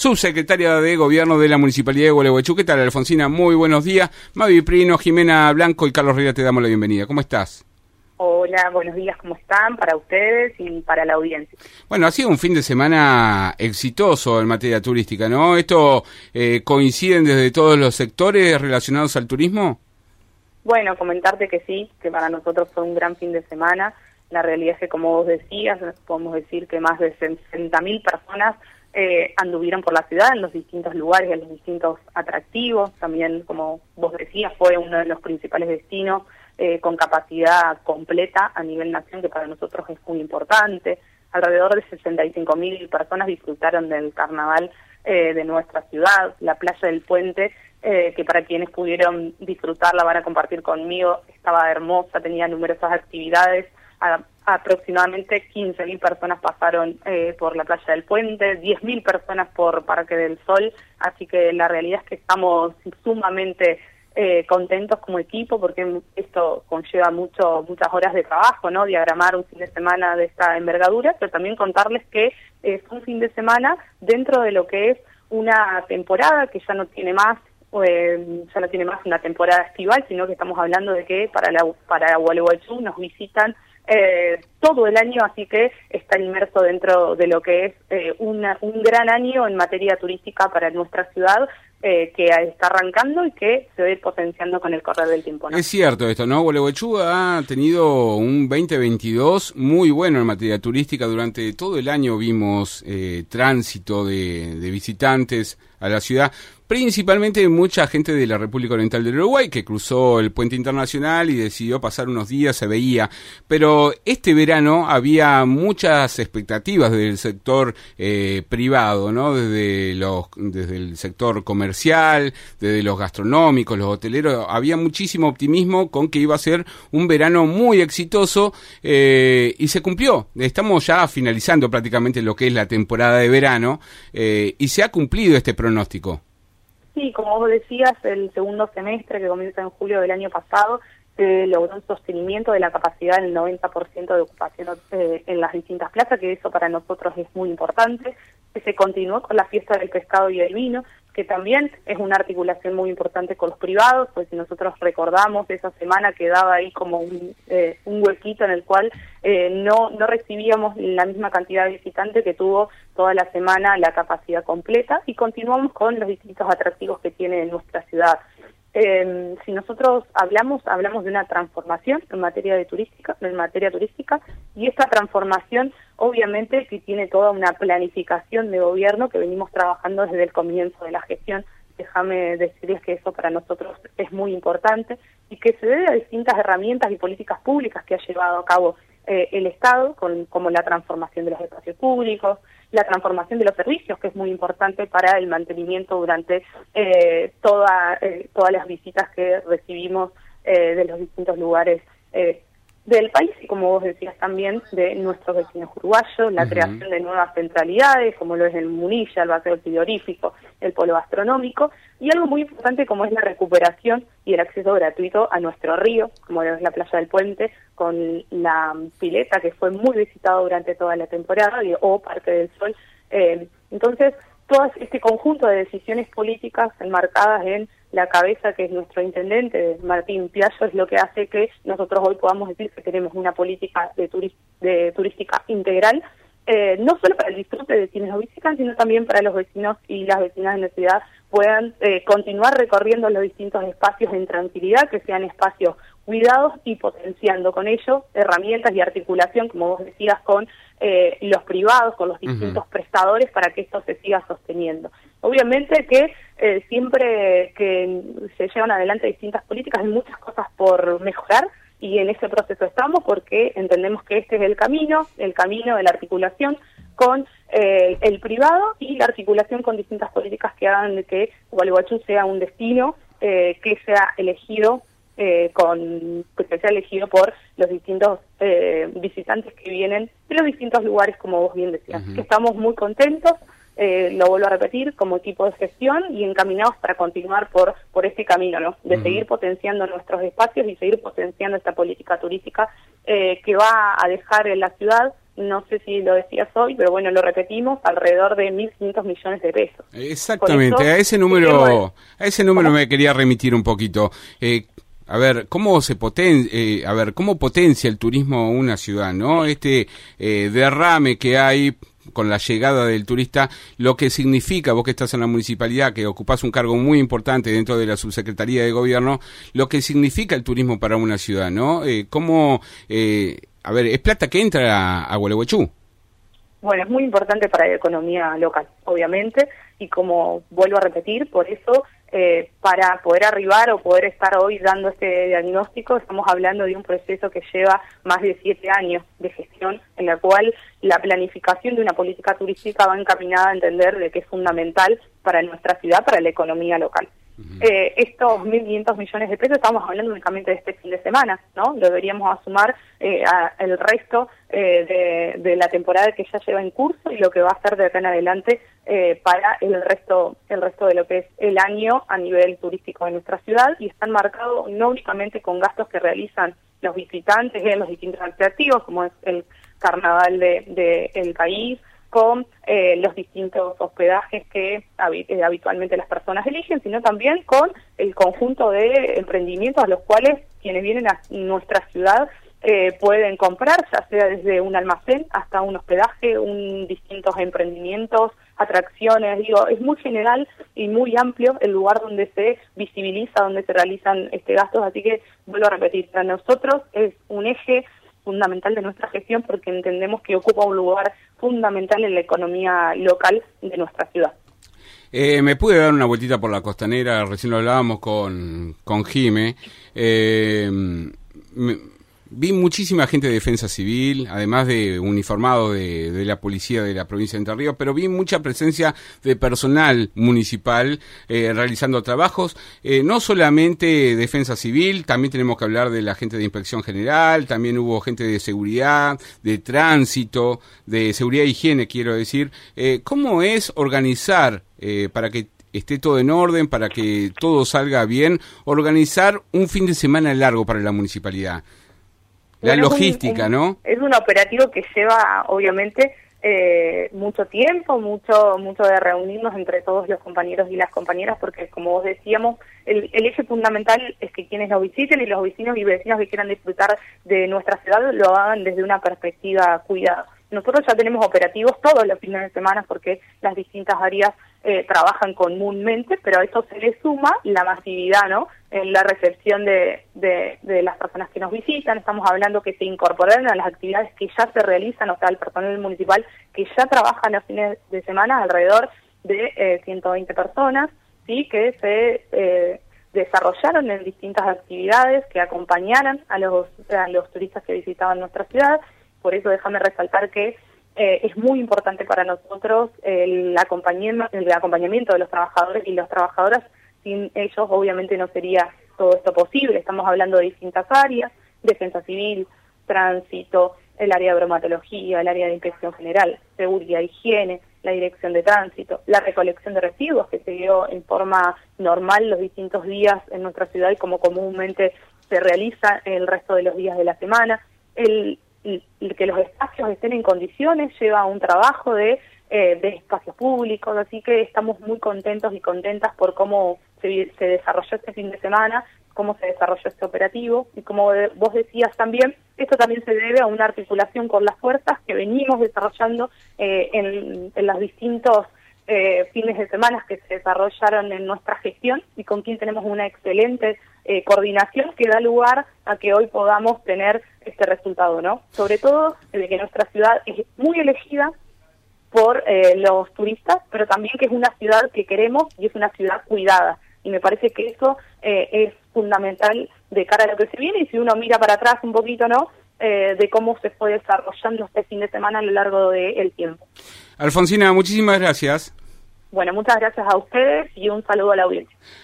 subsecretaria de Gobierno de la Municipalidad de Gualeguaychú. ¿Qué tal, Alfonsina? Muy buenos días. Mavi Prino, Jimena Blanco y Carlos Rivera te damos la bienvenida. ¿Cómo estás? Hola, buenos días, ¿cómo están? Para ustedes y para la audiencia. Bueno, ha sido un fin de semana exitoso en materia turística, ¿no? ¿Esto coinciden desde todos los sectores relacionados al turismo? Bueno, comentarte que sí, que para nosotros fue un gran fin de semana. La realidad es que, como vos decías, podemos decir que más de 60.000 personas anduvieron por la ciudad en los distintos lugares, en los distintos atractivos. También, como vos decías, fue uno de los principales destinos con capacidad completa a nivel nación, que para nosotros es muy importante. Alrededor de 65.000 personas disfrutaron del carnaval de nuestra ciudad. La playa del Puente, que para quienes pudieron disfrutarla van a compartir conmigo, estaba hermosa, tenía numerosas actividades. Aproximadamente 15.000 personas pasaron por la playa del Puente, 10.000 personas por Parque del Sol, así que la realidad es que estamos sumamente contentos como equipo, porque esto conlleva muchas horas de trabajo, ¿no? Diagramar un fin de semana de esta envergadura, pero también contarles que es un fin de semana dentro de lo que es una temporada que ya no tiene más una temporada estival, sino que estamos hablando de que para Gualeguaychú nos visitan todo el año, así que está inmerso dentro de lo que es un gran año en materia turística para nuestra ciudad, que está arrancando y que se va a ir potenciando con el correr del tiempo, ¿no? Es cierto esto, ¿no? Gualeguaychú ha tenido un 2022 muy bueno en materia turística. Durante todo el año vimos tránsito de visitantes a la ciudad, principalmente mucha gente de la República Oriental del Uruguay que cruzó el puente internacional y decidió pasar unos días, se veía. Pero este verano había muchas expectativas del sector privado, ¿no? Desde el sector comercial, desde los gastronómicos, los hoteleros, había muchísimo optimismo con que iba a ser un verano muy exitoso y se cumplió. Estamos ya finalizando prácticamente lo que es la temporada de verano y se ha cumplido este pronóstico. Sí, como vos decías, el segundo semestre, que comienza en julio del año pasado, se logró un sostenimiento de la capacidad del 90% de ocupación en las distintas plazas, que eso para nosotros es muy importante. Se continuó con la fiesta del pescado y el vino, que también es una articulación muy importante con los privados, pues si nosotros recordamos, esa semana quedaba ahí como un huequito en el cual no recibíamos la misma cantidad de visitantes que tuvo toda la semana la capacidad completa, y continuamos con los distintos atractivos que tiene nuestra ciudad. Si nosotros hablamos de una transformación en materia turística, y esta transformación obviamente que tiene toda una planificación de gobierno que venimos trabajando desde el comienzo de la gestión. Déjame decirles que eso para nosotros es muy importante y que se debe a distintas herramientas y políticas públicas que ha llevado a cabo el Estado, como la transformación de los espacios públicos, la transformación de los servicios, que es muy importante para el mantenimiento durante todas las visitas que recibimos de los distintos lugares del país, y como vos decías también, de nuestros vecinos uruguayos, la creación de nuevas centralidades, como lo es el Munilla, el Paseo Frigorífico, el Polo Gastronómico, y algo muy importante como es la recuperación y el acceso gratuito a nuestro río, como lo es la Playa del Puente, con la pileta que fue muy visitada durante toda la temporada, o Parque del Sol. Entonces, todo este conjunto de decisiones políticas enmarcadas en la cabeza que es nuestro intendente, Martín Piaggio, es lo que hace que nosotros hoy podamos decir que tenemos una política de turística integral, no solo para el disfrute de quienes nos visitan, sino también para los vecinos y las vecinas de la ciudad puedan continuar recorriendo los distintos espacios en tranquilidad, que sean espacios cuidados y potenciando con ello herramientas y articulación, como vos decías, con los privados, con los distintos prestadores para que esto se siga sosteniendo. Obviamente que siempre que se llevan adelante distintas políticas hay muchas cosas por mejorar, y en ese proceso estamos porque entendemos que este es el camino de la articulación con el privado y la articulación con distintas políticas que hagan de que Gualeguaychú sea un destino que sea elegido por los distintos visitantes que vienen de los distintos lugares, como vos bien decías. Que estamos muy contentos, lo vuelvo a repetir, como equipo de gestión y encaminados para continuar por este camino, ¿no? De seguir potenciando nuestros espacios y seguir potenciando esta política turística que va a dejar en la ciudad no sé si lo decías hoy, pero bueno, lo repetimos, alrededor de 1.500 millones de pesos. Exactamente, a ese número me quería remitir un poquito. A ver, ¿cómo potencia el turismo una ciudad, ¿no? Derrame que hay con la llegada del turista, lo que significa, vos que estás en la municipalidad, que ocupás un cargo muy importante dentro de la subsecretaría de gobierno, lo que significa el turismo para una ciudad, ¿no? Es plata que entra a Gualeguaychú. Bueno, es muy importante para la economía local, obviamente, y como vuelvo a repetir, por eso, para poder arribar o poder estar hoy dando este diagnóstico, estamos hablando de un proceso que lleva más de 7 años de gestión, en la cual la planificación de una política turística va encaminada a entender de que es fundamental para nuestra ciudad, para la economía local. Estos 1.500 millones de pesos, estamos hablando únicamente de este fin de semana, ¿no? Lo deberíamos sumar el resto de la temporada que ya lleva en curso y lo que va a ser de acá en adelante para el resto de lo que es el año a nivel turístico de nuestra ciudad, y están marcados no únicamente con gastos que realizan los visitantes en los distintos atractivos, como es el carnaval del país, con los distintos hospedajes que habitualmente las personas eligen, sino también con el conjunto de emprendimientos a los cuales quienes vienen a nuestra ciudad pueden comprar, ya sea desde un almacén hasta un hospedaje, distintos emprendimientos, atracciones. Digo, es muy general y muy amplio el lugar donde se visibiliza, donde se realizan gastos, así que vuelvo a repetir, para nosotros es un eje fundamental de nuestra gestión porque entendemos que ocupa un lugar fundamental en la economía local de nuestra ciudad. Me pude dar una vueltita por la costanera, recién lo hablábamos con Jime. Vi muchísima gente de defensa civil, además de uniformado de la policía de la provincia de Entre Ríos, pero vi mucha presencia de personal municipal realizando trabajos, no solamente defensa civil, también tenemos que hablar de la gente de inspección general, también hubo gente de seguridad, de tránsito, de seguridad e higiene, quiero decir. ¿Cómo es organizar para que esté todo en orden, para que todo salga bien, organizar un fin de semana largo para la municipalidad? La logística, ¿no? Es un operativo que lleva, obviamente, mucho tiempo, mucho de reunirnos entre todos los compañeros y las compañeras, porque, como vos decíamos, el eje fundamental es que quienes nos visiten y los vecinos y vecinas que quieran disfrutar de nuestra ciudad lo hagan desde una perspectiva cuidada. Nosotros ya tenemos operativos todos los fines de semana porque las distintas áreas trabajan comúnmente, pero a eso se le suma la masividad, ¿no? En la recepción de las personas que nos visitan. Estamos hablando que se incorporaron a las actividades que ya se realizan, o sea, el personal municipal que ya trabaja en los fines de semana, alrededor de 120 personas, ¿sí? Que se desarrollaron en distintas actividades que acompañaran a los turistas que visitaban nuestra ciudad. Por eso déjame resaltar que es muy importante para nosotros el acompañamiento de los trabajadores y las trabajadoras. Sin ellos obviamente no sería todo esto posible. Estamos hablando de distintas áreas: defensa civil, tránsito, el área de bromatología, el área de inspección general, seguridad, higiene, la dirección de tránsito, la recolección de residuos que se dio en forma normal los distintos días en nuestra ciudad y como comúnmente se realiza el resto de los días de la semana. El que los espacios estén en condiciones lleva un trabajo de espacios públicos, así que estamos muy contentos y contentas por cómo se desarrolló este fin de semana, cómo se desarrolló este operativo, y como vos decías también, esto también se debe a una articulación con las fuerzas que venimos desarrollando en los distintos fines de semana que se desarrollaron en nuestra gestión y con quien tenemos una excelente coordinación que da lugar a que hoy podamos tener este resultado, ¿no? Sobre todo de que nuestra ciudad es muy elegida por los turistas, pero también que es una ciudad que queremos y es una ciudad cuidada. Y me parece que eso es fundamental de cara a lo que se viene, y si uno mira para atrás un poquito, ¿no?, de cómo se fue desarrollando este fin de semana a lo largo del tiempo. Alfonsina, muchísimas gracias. Bueno, muchas gracias a ustedes y un saludo a la audiencia.